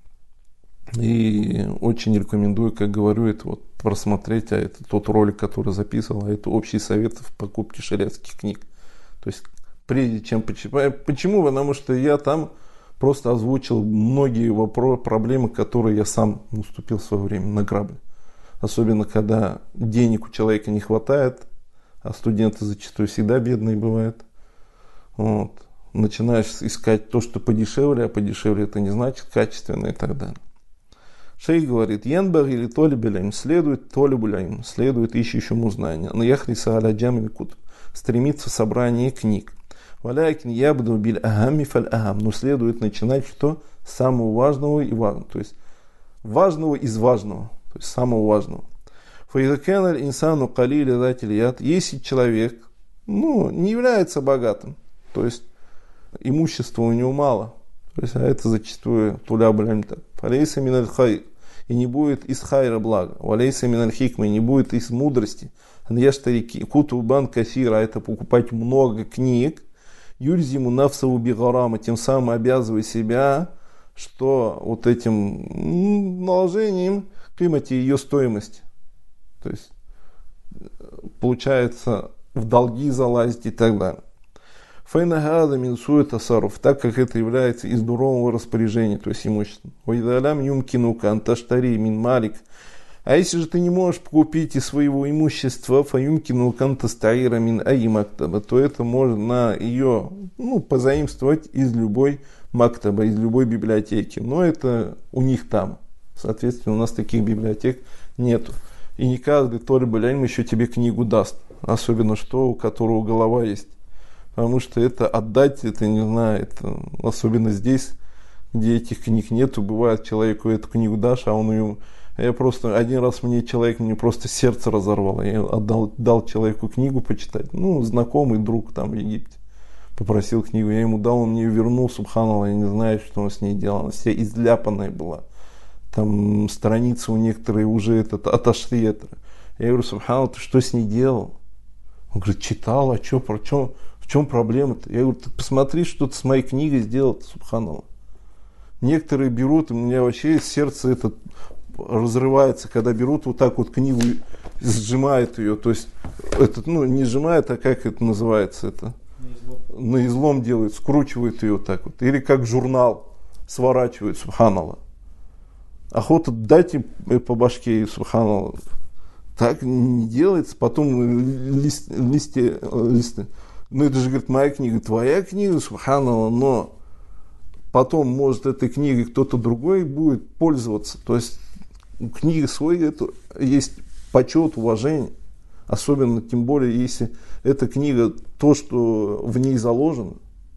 И очень рекомендую, как говорю, это вот просмотреть, а это тот ролик, который записывал, а это общий совет в покупке шариатских книг. То есть, прежде чем почитать. Почему? Потому что я там просто озвучил многие вопросы, проблемы, которые я сам наступил в свое время на грабли. Особенно, когда денег у человека не хватает, а студенты зачастую всегда бедные бывают. Вот. Начинаешь искать то, что подешевле, а подешевле это не значит качественно и так далее. Шейх говорит, янбаг или толибуляйм, следует толибуляйм, следует ищущему знания. Но яхриса аля джамили кутуб, стремится в собрании книг. Валякин ябду биль агами фаль агам, но следует начинать что? С самого важного и важного, то есть важного из важного, то есть самого важного. Фаидаканаль инсану калили датильят, если человек, ну, не является богатым, то есть имущества у него мало, то есть, а это зачастую туля блям так. Фалейса миналь хайр, и не будет из хайра блага. Валейса миналь хикма, и не будет из мудрости. Аньяштарики кутубан кафира, это покупать много книг. Юрзиму нафсаву бигарама, тем самым обязывая себя, что вот этим наложением климате ее стоимости. То есть, получается, в долги залазить и так далее. Файнагада минсует асаров, так как это является из дурного распоряжения, то есть имущества. Вайдалям юмкинука анташтари мин малик. А если же ты не можешь купить из своего имущества фаюмкинука антастаира мин аимактаба, то это можно ее, ну, позаимствовать из любой мактаба, из любой библиотеки. Но это у них там. Соответственно, у нас таких библиотек нету. И не каждый толибулянь еще тебе книгу даст. Особенно что, у которого голова есть. Потому что это отдать, это не знаю, это, особенно здесь, где этих книг нету, бывает, человеку эту книгу дашь, а он ее... Я просто, один раз мне человек, мне просто сердце разорвало, я отдал, дал человеку книгу почитать, ну, знакомый друг там в Египте, попросил книгу, я ему дал, он мне ее вернул, субханаллах, я не знаю, что он с ней делал, она вся изляпанная была, там страницы у некоторых уже этот, отошли это. Я говорю, субханаллах, ты что с ней делал? Он говорит, читал, а что, про что? В чем проблема-то? Я говорю, ты посмотри, что ты с моей книгой сделал, субханаллах. Некоторые берут, у меня вообще сердце это разрывается, когда берут вот так вот книгу, сжимают ее, то есть, это, ну, не сжимают, а как это называется, это? На излом. На излом делают, скручивают ее так вот. Или как журнал сворачивают, субханаллах. Охота дать им по башке, субханаллах. Так не делается, потом лист, листы, листы. Ну, это же, говорит, моя книга, твоя книга, субханаллах, но потом, может, этой книгой кто-то другой будет пользоваться. То есть, у книги своей это есть почет, уважение. Особенно, тем более, если эта книга, то, что в ней заложено.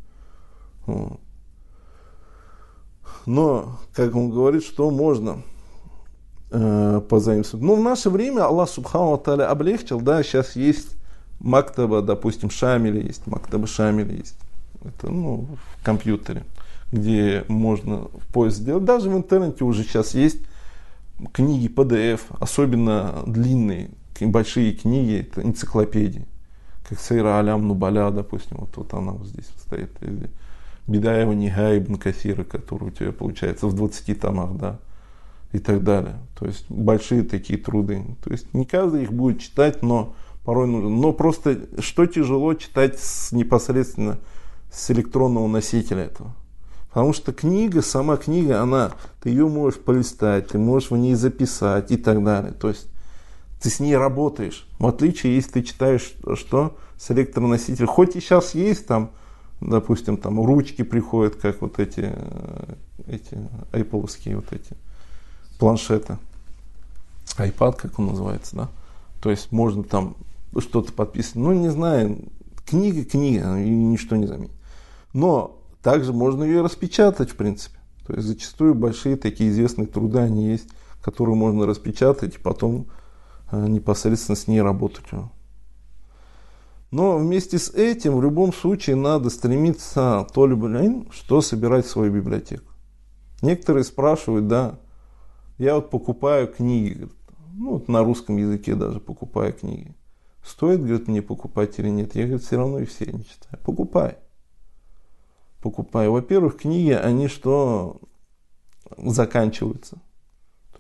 Но, как он говорит, что можно э, позаимствовать. Но в наше время Аллах Субхану Тааля облегчил, да, сейчас есть мактаба, допустим, Шамиля есть, мактаба Шамиля есть. Это, ну, в компьютере, где можно поиск сделать. Даже в интернете уже сейчас есть книги пи ди эф, особенно длинные, большие книги, это энциклопедии, как Сейра Алям Нубаля, допустим, вот, вот она вот здесь стоит, или Бидаева Нихая ибн Касира, который у тебя получается в двадцати томах, да, и так далее. То есть большие такие труды. То есть не каждый их будет читать, но порой нужно. Но просто что тяжело читать с, непосредственно с электронного носителя этого. Потому что книга, сама книга, она, ты ее можешь полистать, ты можешь в ней записать и так далее. То есть ты с ней работаешь. В отличие, если ты читаешь что? С электроносителем. Хоть и сейчас есть там, допустим, там ручки приходят, как вот эти, эти Apple-овские вот эти планшеты. iPad, как он называется, да? То есть можно там что-то подписывать. Ну, не знаю, книга, книга, и ничто не заменит. Но также можно ее распечатать, в принципе. То есть зачастую большие такие известные труды, они есть, которые можно распечатать и потом э, непосредственно с ней работать. Но вместе с этим в любом случае надо стремиться то ли, блин, что собирать в свою библиотеку. Некоторые спрашивают, да, я вот покупаю книги, ну вот на русском языке даже покупаю книги. Стоит, говорит, мне покупать или нет? Я, говорит, все равно и все не читаю. Покупай. Покупай. Во-первых, книги, они что, заканчиваются.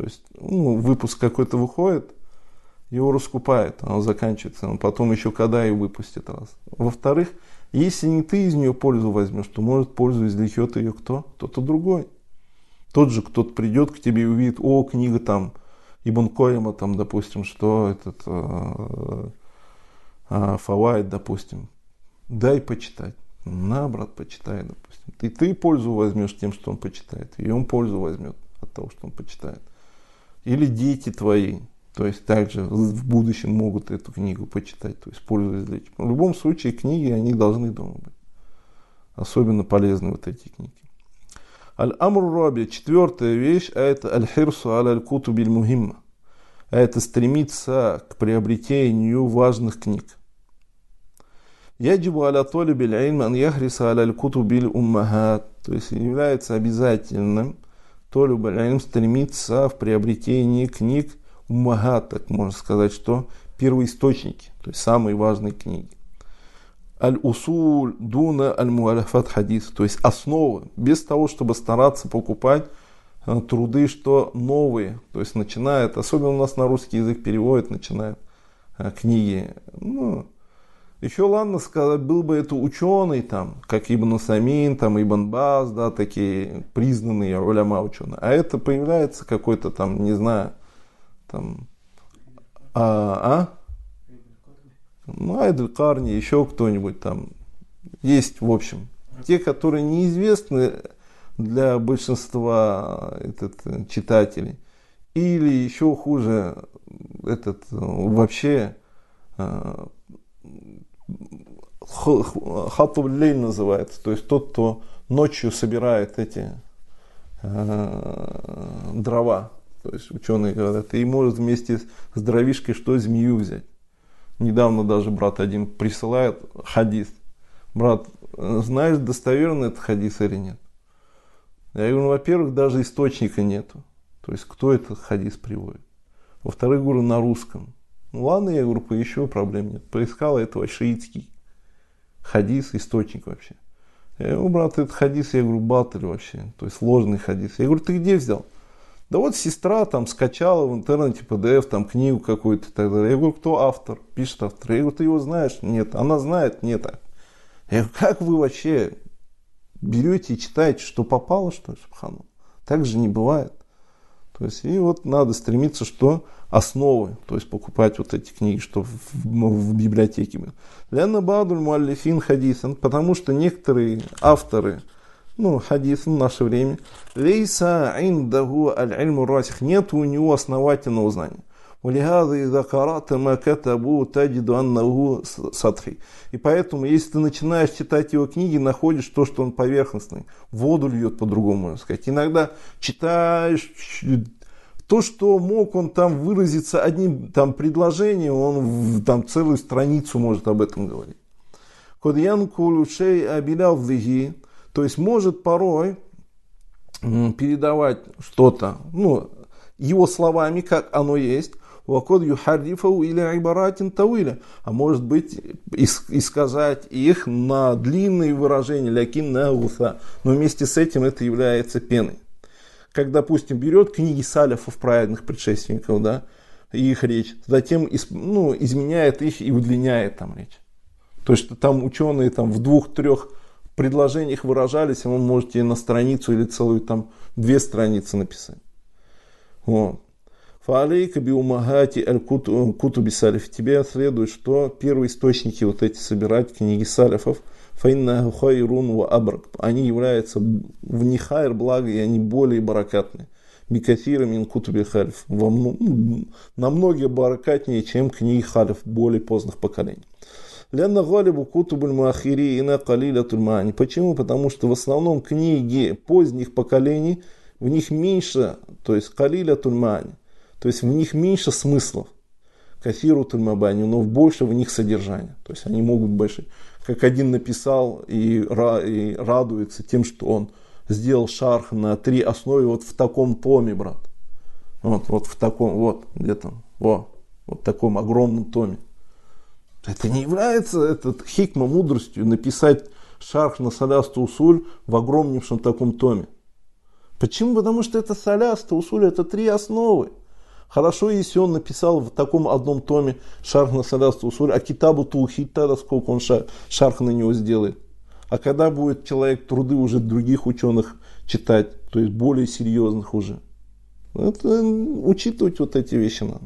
То есть, ну, выпуск какой-то выходит, его раскупает, он заканчивается, он потом еще когда ее выпустит раз. Во-вторых, если не ты из нее пользу возьмешь, то может пользу извлечет ее кто? Кто-то другой. Тот же кто-то придет к тебе и увидит, о, книга там Ибн Койма, там, допустим, что этот э, э, Фаваид, допустим, дай почитать. На, брат, почитай, допустим. И ты пользу возьмешь тем, что он почитает, и он пользу возьмет от того, что он почитает. Или дети твои, то есть также в будущем могут эту книгу почитать, то есть пользу извлечь. В любом случае книги, они должны дома быть. Особенно полезны вот эти книги. Аль-Амру Раби, четвертая вещь, а это аль-хирсу аля-аль-кутубиль мухимма. А это стремиться к приобретению важных книг. Яджибу аля талибиль илм ан яхриса аля аль-кутубиль уммахат. То есть является обязательным талибиль илм стремиться в приобретении книг уммахат, так можно сказать, что первоисточники, то есть самые важные книги. Аль-усуль дуна аль-муаляфат хадис, то есть основы, без того, чтобы стараться покупать э, труды, что новые, то есть начинает, особенно у нас на русский язык переводят, начинают э, книги, ну, еще ладно сказать, был бы это ученый, там, как Ибн Усаймин, там, Ибн Баз, да, такие признанные уляма ученые, а это появляется какой-то там, не знаю, там, а, а? Ну, Айдель Карни, еще кто-нибудь там. Есть, в общем. Те, которые неизвестны для большинства этот, читателей. Или еще хуже, этот вообще хатуб лейль называется. То есть тот, кто ночью собирает эти э, дрова. То есть ученые говорят, и может вместе с дровишкой что, змею взять. Недавно даже брат один присылает хадис. Брат, знаешь, достоверно это хадис или нет? Я говорю, ну, во-первых, даже источника нету. То есть, кто этот хадис приводит? Во-вторых, говорю, на русском. Ну, ладно, я говорю, поищу, проблем нет. Поискал этого шиитский хадис, источник вообще. Я говорю, брат, этот хадис, я говорю, батль вообще. То есть, сложный хадис. Я говорю, ты где взял? Да вот сестра там скачала в интернете пи ди эф, там книгу какую-то и так далее. Я говорю, кто автор? Пишет автор. Я говорю, ты его знаешь? Нет. Она знает? Нет. Я говорю, как вы вообще берете и читаете, что попало, что ли, субхану? Так же не бывает. То есть, и вот надо стремиться, что основы, то есть покупать вот эти книги, что в, в, в библиотеке. Лянна бадуль муаллифин хадисан, потому что некоторые авторы, ну, хадис в наше время, лейса индаху аль-ильму расих, нет у него основательного знания. ولهذا إذا قرأت ما كتبوا تجد أنه سطحي. И поэтому, если ты начинаешь читать его книги, находишь то, что он поверхностный, воду льет, по-другому можно сказать. Иногда читаешь то, что мог он там выразиться одним там предложением, он там целую страницу может об этом говорить. Кодьянку шей абилявдыги. То есть может порой передавать что-то, ну, его словами, как оно есть, вакод юхаррифау или айбаратин тауиля, а может быть и сказать их на длинные выражения, лякин на уса, но вместе с этим это является пеной. Как, допустим, берет книги саляфов, праведных предшественников, да, и их речь, затем ну, изменяет их и удлиняет там речь. То есть там ученые там, в двух-трех предложениях выражались, и вы можете на страницу или целую там две страницы написать. Вот. Фаалейка биумагати аль-кутуби салиф. Тебе следует, что первые источники вот эти собирать, книги салифов, фаинна хайрун ва абрак. Они являются в них хайр, благо, и они более баракатные. Бикафира мин кутуби халиф. Намного баракатнее, чем книги халиф более поздних поколений. Лянна галибу кутубуль муахири ина калилятуль маани. Почему? Потому что в основном книги поздних поколений, в них меньше, то есть калилятуль маани, то есть в них меньше смыслов. Кафиру тульмабани, но больше в них содержания. То есть они могут больше. Как один написал и, и радуется тем, что он сделал шарх на три основы вот в таком томе, брат. Вот, вот в таком, вот, где-то, во, вот в таком огромном томе. Это не является этот хикма мудростью написать шарх на салясту усуль в огромнейшем таком томе. Почему? Потому что это саляста, усуль, это три основы. Хорошо, если он написал в таком одном томе шарх на саляста усуль, а китабу таухид, тогда сколько он шарх на него сделает. А когда будет человек труды уже других ученых читать, то есть более серьезных уже. Это, учитывать вот эти вещи надо.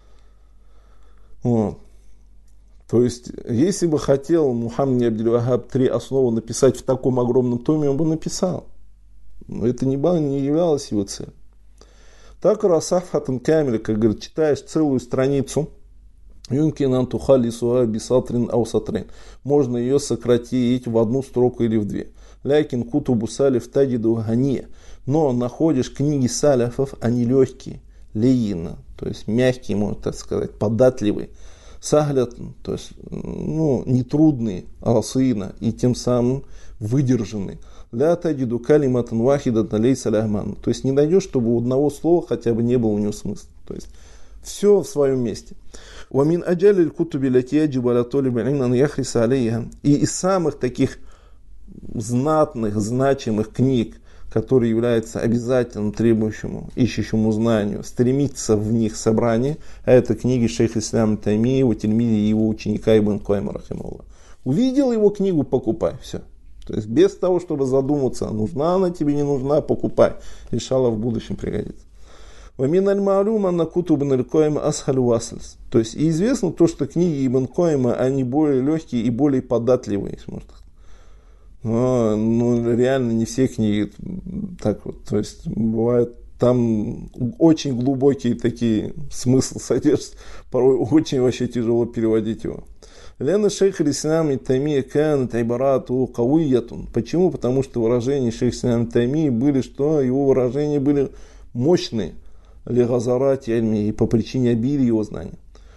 Вот. То есть, если бы хотел Мухаммад Абдуль-Вахаб три основы написать в таком огромном томе, он бы написал. Но это не, не являлось его целью. Так Расафхатан Камиль, как говорит, читаешь целую страницу, юнкинан тухали суа бисатрин аусатрин. Можно ее сократить в одну строку или в две. Лякин кутубу салиф тадиду гания. Но находишь книги салифов, они легкие, леина, то есть мягкие, можно так сказать, податливые. Саглят, то есть ну, нетрудные, расына, и тем самым выдержанные. Ля тадиду калиматан вахидатан лейса ляхман. То есть не найдешь, чтобы у одного слова хотя бы не было у него смысла. То есть все в своем месте. Уамин аджалиль кутуби латияджибу аля толиби илм яхриса алейха. И из самых таких знатных, значимых книг, который является обязательным требующему, ищущему знанию, стремиться в них собрание, а это книги шейха ислама Таймии, его тельмиди и его ученика Ибн Койма рахимахуллах. Увидел его книгу, покупай, все. То есть без того, чтобы задуматься, нужна она тебе, не нужна, покупай. Иншаллах в будущем пригодится. Вамин аль-маалюма на кутуб ибн аль-Койма асхалю васлис. То есть и известно то, что книги Ибн Койма, они более легкие и более податливые, если можно сказать. Но ну, реально не все книги так вот. То есть бывает там очень глубокие такие смыслы содержат. Порой очень вообще тяжело переводить его. Лена шейх аль-Ислам ибн-Таймия канат ибарату кавиятун. Почему? Потому что выражения шейх аль-Ислам ибн-Таймии были, что его выражения были мощные. Легазарати альми, и по причине обилия его знаний.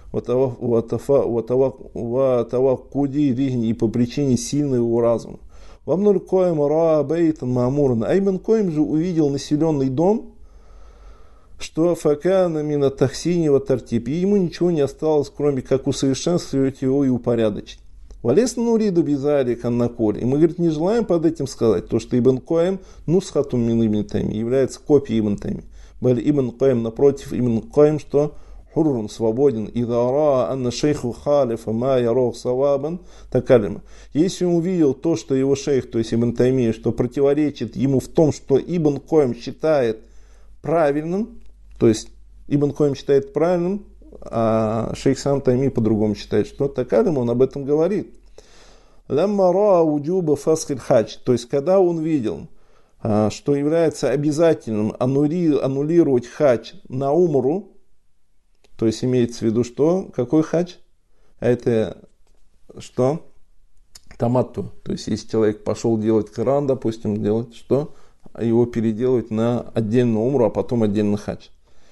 Ватавакуди ригни, и по причине сильного его разума. Вамнуль коем ра бейтан мамуран. А Ибн Койм же увидел населенный дом, что факана мина тахсини ва тартиб, и ему ничего не осталось, кроме как усовершенствовать его и упорядочить. Валесна нуриду бизари каннаколь. И мы, говорит, не желаем под этим сказать, то, что Ибн Койм нусхатум мин Ибн Тайми является копией Ибн Тайми. Баль Ибн Койм напротив, Ибн Койм, что хуррун, свободен, и дара анна шейху халифа ма ярох савабан такалима. Если он увидел то, что его шейх, то есть Ибн Таймия, что противоречит ему в том, что Ибн Койм считает правильным, то есть Ибн Койм считает правильным, а шейх сам Тайми по-другому считает, что такалим, он об этом говорит. Лямма ра уджуба фасхиль хадж, то есть когда он видел, что является обязательным аннулировать хадж на умру, то есть имеется в виду, что? Какой хадж? А это что? Таматту. То есть если человек пошел делать Коран, допустим, делать что? Его переделывать на отдельную умру, а потом отдельный хадж.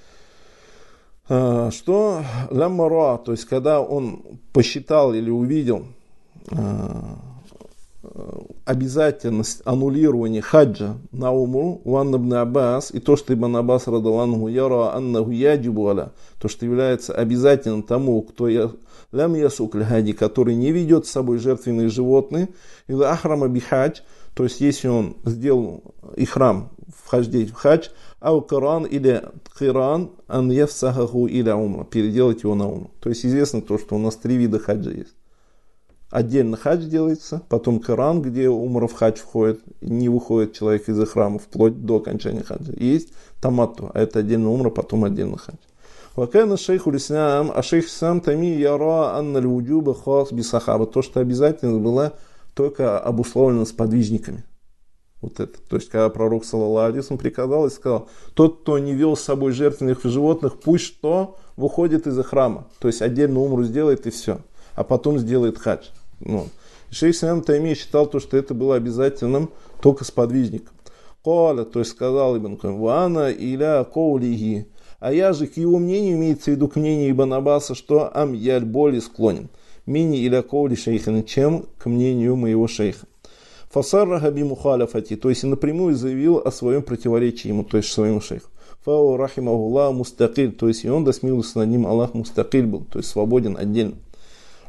А, что? Ляммара, то есть когда он посчитал или увидел а, обязательность аннулирования хаджа на умру Ван ибн Аббас, и то, что Ибн Аббас радаллаху яра аннаху яджибу аля, то, что является обязательным тому, кто я, лям ясук ль-хади, который не ведет с собой жертвенные животные, или ахрама бихадж, то есть если он сделал ихрам вхождение в хадж, ау Коран или Киран ан яфсахаху или умра, переделать его на умру. То есть известно то, что у нас три вида хаджа есть. Отдельно хадж делается, потом Коран, где умра в хадж входит, не выходит человек из храма вплоть до окончания хаджа. И есть таматту, а это отдельно умра, потом отдельно хадж. Вакана шейху лислам, а шейх сам Тайми яра анна ль-вуджуба хас би сахаба, то, что обязательно было только обусловлено с подвижниками. Вот это. То есть, когда пророк саллаллаху алейхи ва саллям приказал и сказал, тот, кто не вел с собой жертвенных животных, пусть что выходит из храма. То есть, отдельно умру сделает и все. А потом сделает хадж. Ну. Шейх Ибн Тайми считал, то, что это было обязательным только с подвижником. Коля, то есть сказал Ибн Койм, вана иля коулихи. А я же к его мнению, имеется в виду к мнению Ибн Аббаса, что ам яль более склонен. Мини иля коули шейхана, чем к мнению моего шейха. Фасарраха би мухаляфати, то есть и напрямую заявил о своем противоречии ему, то есть своему шейху. Фау рахимахуллах мустакиль, то есть и он, да смилуется над ним Аллах, мустакиль был, то есть свободен отдельно.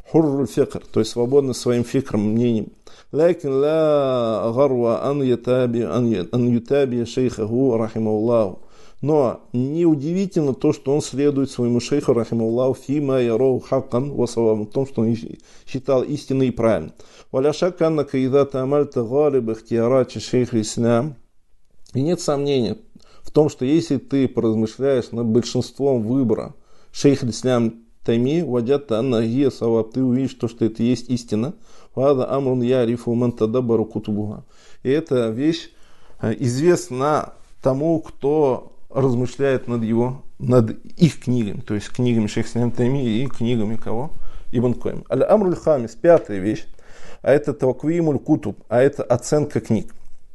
хурруль фикр, то есть свободный своим фикром, мнением. Лакин ла гарва ан ятаби ан ютаби шейхаху рахимауллаху. Но неудивительно то, что он следует своему шейху рахимауллаху фима яроу хаккан васавам, в том, что он считал истинной и правильным. Валя шакка аннака идha таамальта галиб ихтиярати шейх ислам. И нет сомнения в том, что если ты поразмышляешь над большинством выбора шейх ислам Тайми, вадят анна гия саваб, ты увидишь то, что это есть истина. Вада амрун ярифу ман тадаббару кутубуха. И эта вещь известна тому, кто размышляет над его, над их книгами, то есть книгами шейх ислам Тайми и книгами кого? Ибн Кайим. Аль-Амруль Хамис, пятая вещь, а это Таваквимуль Кутуб, а это оценка книг.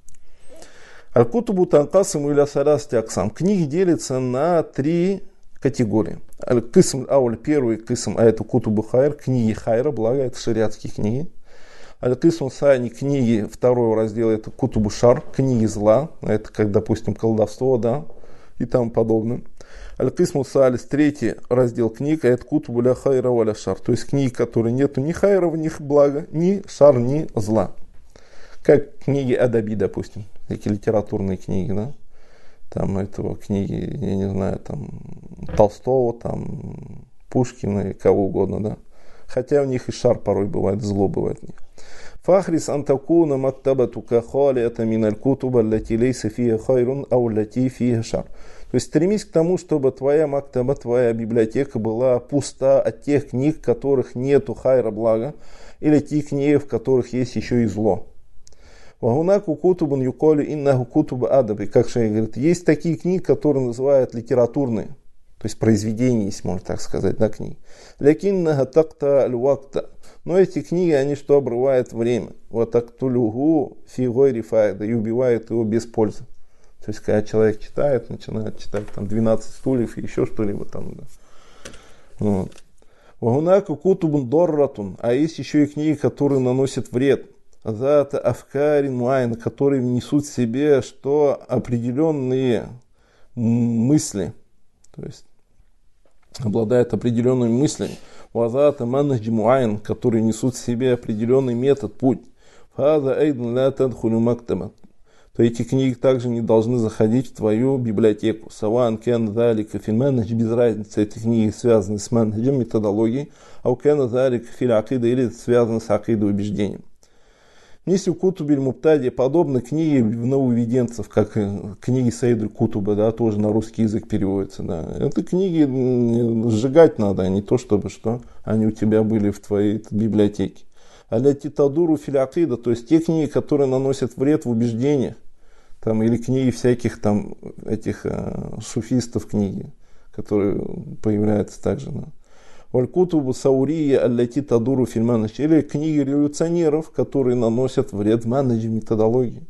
Аль-Кутубу танкасиму иля саласти аксам. Книги делятся на три категории. Аль-Кисм ауль, первый кисм, а это Кутубу Хайр, книги Хайра, благо, это шариатские книги. Аль-Кисм Сани, книги второго раздела, это Кутубу Шар, книги зла, это как, допустим, колдовство, да, и тому подобное. Аль-Кисм Салис, третий раздел книг, а это Кутубу ля Хайра валя Шар, то есть книги, которые нету ни Хайра в них блага, ни Шар, ни зла. Как книги Адаби, допустим, такие литературные книги, да. Там этого книги, я не знаю, там Толстого, там Пушкина и кого угодно, да. Хотя у них и шар порой бывает, зло бывает в них. Фахрис антакуна мактабату кахали это миналь кутуба лати лейса фиха хайрун ау лати фиха шар. То есть стремись к тому, чтобы твоя мактаба, твоя библиотека была пуста от тех книг, в которых нету хайра, блага, или тех книг, в которых есть еще и зло. Вагунаку кутубун юколи иннаху кутуба адаби. Как шейх говорит, есть такие книги, которые называют литературные, то есть произведения, если можно так сказать, да, книги. Лякиннага такта аль-вакта. Но эти книги, они что, обрывают время. Вот тактулюгу фигой рифайда, и убивают его без пользы. То есть, когда человек читает, начинает читать там двенадцать стульев и еще что-либо там. Да. Вот. Вагунаку кутубун дорратун. А есть еще и книги, которые наносят вред. Зата афкарин муайн, которые внесут в себе что определенные мысли, то есть обладают определенными мыслями. Вазата манхадж муайн, которые несут в себе определенный метод, путь. Фаза эйдн ла тадхулю мактаба. То эти книги также не должны заходить в твою библиотеку. Саван кен залика фил манхадж, без разницы, эти книги связаны с манхаджем, методологией, а у кен залика фил акида, или связаны с акидой, убеждением. Если у Кутубиль Муптади подобны книги нововведенцев, как книги Саида Кутуба, да, тоже на русский язык переводятся. Да. Это книги сжигать надо, а не то, чтобы что они у тебя были в твоей библиотеке. Аля титадуру филякида, то есть те книги, которые наносят вред в убеждениях, там, или книги всяких там этих а, суфистов книги, которые появляются также. Да. Валькутубу Саурия аллати тадуру фильманадж, или книги революционеров, которые наносят вред в манадже, методологии.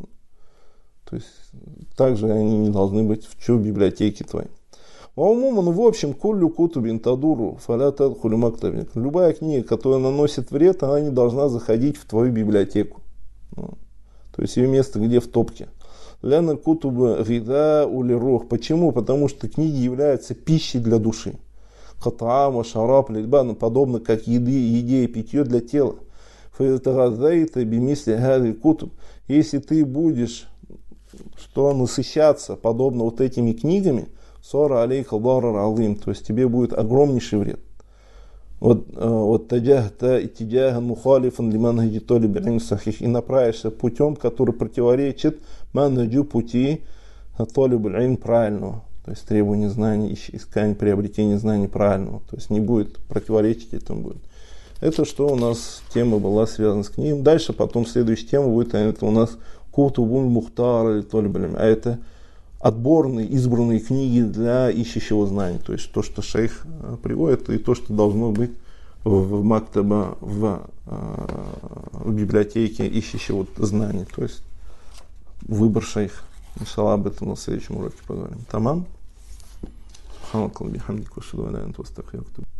То есть также они не должны быть в чьей библиотеке твоей. Ну, в общем, куллю кутубин тадуру фалята хулюмактабник. Любая книга, которая наносит вред, она не должна заходить в твою библиотеку. То есть ее место где? В топке. Ляна кутуба гида улирух. Почему? Потому что книги являются пищей для души. Хатаама, шараб, лильбан, подобно как еды, еде и питье для тела. Если ты будешь что, насыщаться подобно вот этими книгами, сора алейка дарар алим, то есть тебе будет огромнейший вред. Вот вот таджахта итиджахан мухалифан лиманхаджи толиб илм сахих, и направишься путем, который противоречит манхаджу, пути толиб илм правильного. То есть требование знаний, искание, приобретение знаний правильного. То есть не будет противоречить этому. Будет. Это что у нас тема была связана с книгой. Дальше потом следующая тема будет, а это у нас кутубуль мухтар, а это отборные, избранные книги для ищущего знаний. То есть то, что шейх приводит, и то, что должно быть в мактаба, в, в библиотеке ищущего знаний. То есть выбор шейха. Иншаллах, об этом на следующем уроке поговорим. Тамам. Ханакал бихамдик ва шаду ла илаха илля анта астагфирука.